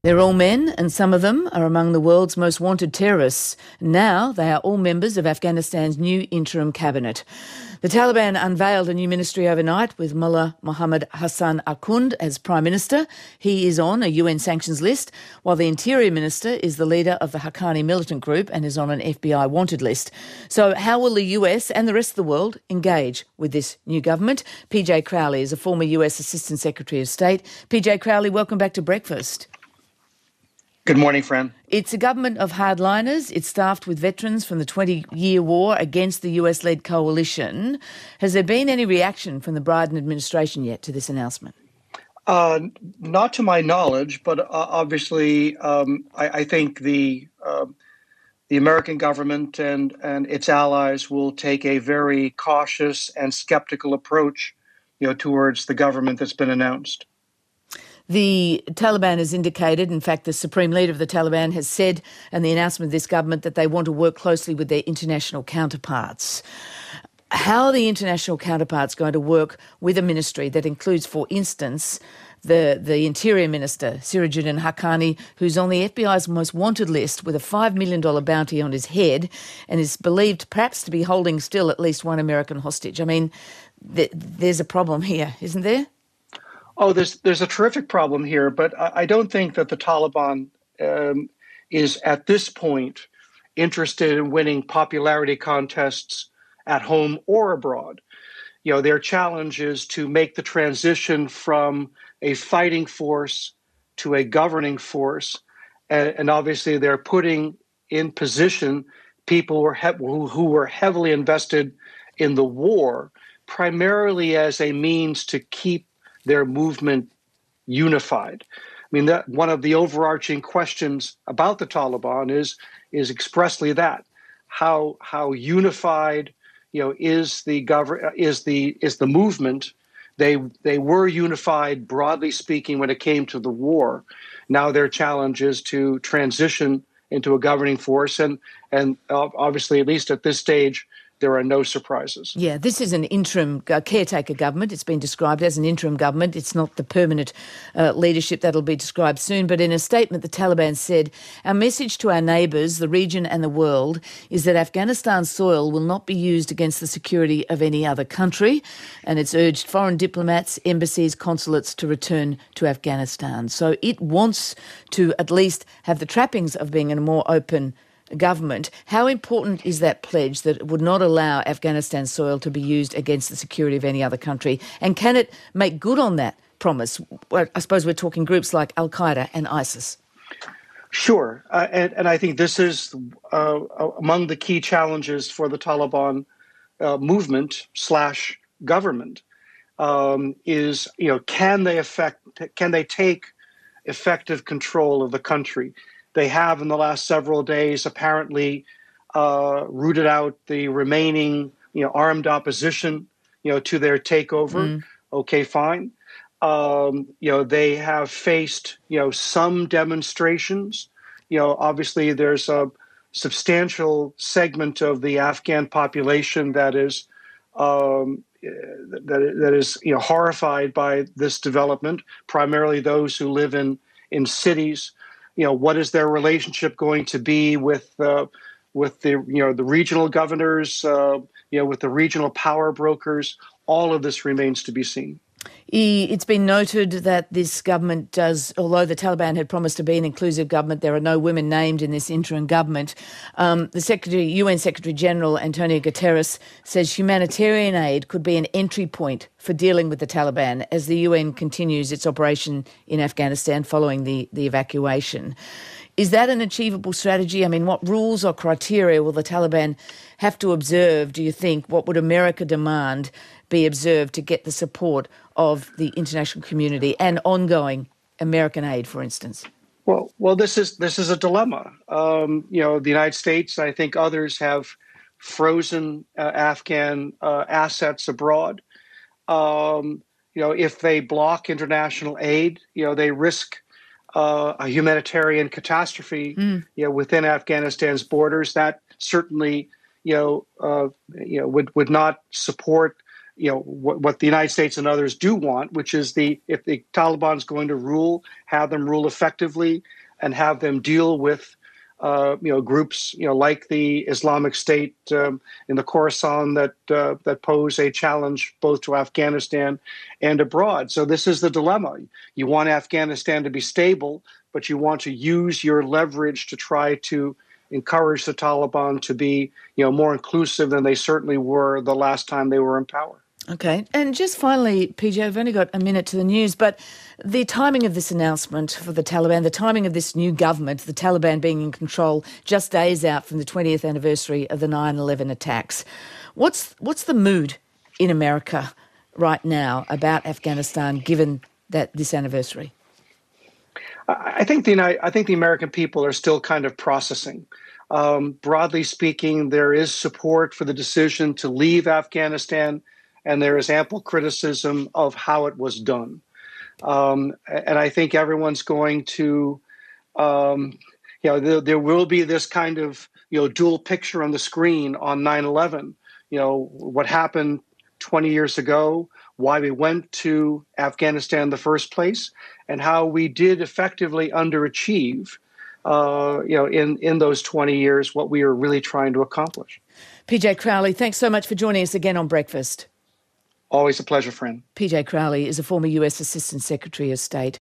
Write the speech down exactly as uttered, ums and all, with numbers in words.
They're all men, and some of them are among the world's most wanted terrorists. Now they are all members of Afghanistan's new interim cabinet. The Taliban unveiled a new ministry overnight with Mullah Mohammad Hassan Akhund as Prime Minister. He is on a U N sanctions list, while the Interior Minister is the leader of the Haqqani militant group and is on an F B I wanted list. So how will the U S and the rest of the world engage with this new government? P J Crowley is a former U S Assistant Secretary of State. P J Crowley, welcome back to Breakfast. Good morning, Fran. It's a government of hardliners. It's staffed with veterans from the twenty-year war against the U S-led coalition. Has there been any reaction from the Biden administration yet to this announcement? Uh, not to my knowledge, but uh, obviously um, I, I think the uh, the American government and, and its allies will take a very cautious and skeptical approach, you know, towards the government that's been announced. The Taliban has indicated, in fact, the Supreme Leader of the Taliban has said, and the announcement of this government, that they want to work closely with their international counterparts. How are the international counterparts going to work with a ministry that includes, for instance, the, the Interior Minister, Sirajuddin Haqqani, who's on the F B I's most wanted list with a five million dollars bounty on his head and is believed perhaps to be holding still at least one American hostage? I mean, th- there's a problem here, isn't there? Oh, there's there's a terrific problem here, but I, I don't think that the Taliban um, is at this point interested in winning popularity contests at home or abroad. You know, their challenge is to make the transition from a fighting force to a governing force, and, and obviously they're putting in position people who are, he- who, who were heavily invested in the war, primarily as a means to keep their movement unified. I mean, that one of the overarching questions about the Taliban is is expressly that how how unified, you know, is the govern is the is the movement. They they were unified broadly speaking when it came to the war. Now their challenge is to transition into a governing force, and and obviously, at least at this stage, there are no surprises. Yeah, this is an interim uh, caretaker government. It's been described as an interim government. It's not the permanent uh, leadership that'll be described soon. But in a statement, the Taliban said, "Our message to our neighbours, the region and the world is that Afghanistan's soil will not be used against the security of any other country." And it's urged foreign diplomats, embassies, consulates to return to Afghanistan. So it wants to at least have the trappings of being a more open government. How important is that pledge that it would not allow Afghanistan's soil to be used against the security of any other country? And can it make good on that promise? Well, I suppose we're talking groups like Al-Qaeda and ISIS. Sure. Uh, and, and I think this is uh, among the key challenges for the Taliban uh, movement slash government um, is, you know, can they affect, can they take effective control of the country? They have, in the last several days, apparently uh, rooted out the remaining, you know, armed opposition, you know, to their takeover. Mm. Okay, fine. Um, you know, they have faced, you know, some demonstrations. You know, obviously, there's a substantial segment of the Afghan population that is um, that that is, you know, horrified by this development. Primarily, those who live in in cities. You know, what is their relationship going to be with uh, with the, you know, the regional governors, uh, you know, with the regional power brokers? All of this remains to be seen. It's been noted that this government does, although the Taliban had promised to be an inclusive government, there are no women named in this interim government. Um, the Secretary, U N Secretary-General Antonio Guterres says humanitarian aid could be an entry point for dealing with the Taliban as the U N continues its operation in Afghanistan following the, the evacuation. Is that an achievable strategy? I mean, what rules or criteria will the Taliban have to observe, do you think? What would America demand be observed to get the support of the international community and ongoing American aid, for instance? Well, well, this is this is a dilemma. Um, you know, the United States, I think others have frozen uh, Afghan uh, assets abroad. Um, you know, if they block international aid, you know, they risk uh, a humanitarian catastrophe, mm. you know, within Afghanistan's borders. That certainly, you know, uh, you know, would would not support, you know, what, what the United States and others do want, which is the if the Taliban's going to rule, have them rule effectively, and have them deal with uh, you know groups you know like the Islamic State um, in the Khorasan that uh, that pose a challenge both to Afghanistan and abroad. So this is the dilemma. You want Afghanistan to be stable, but you want to use your leverage to try to encourage the Taliban to be, you know, more inclusive than they certainly were the last time they were in power. Okay. And just finally, P J, I've only got a minute to the news, but the timing of this announcement for the Taliban, the timing of this new government, the Taliban being in control just days out from the twentieth anniversary of the nine eleven attacks. What's what's the mood in America right now about Afghanistan, given that this anniversary? I think the I think the American people are still kind of processing. Um, broadly speaking, there is support for the decision to leave Afghanistan, and there is ample criticism of how it was done. Um, and I think everyone's going to, um, you know, there, there will be this kind of, you know, dual picture on the screen on nine eleven. You know, what happened twenty years ago, why we went to Afghanistan in the first place, and how we did effectively underachieve, uh, you know, in, in those twenty years, what we were really trying to accomplish. P J Crowley, thanks so much for joining us again on Breakfast. Always a pleasure, friend. P J Crowley is a former U S Assistant Secretary of State.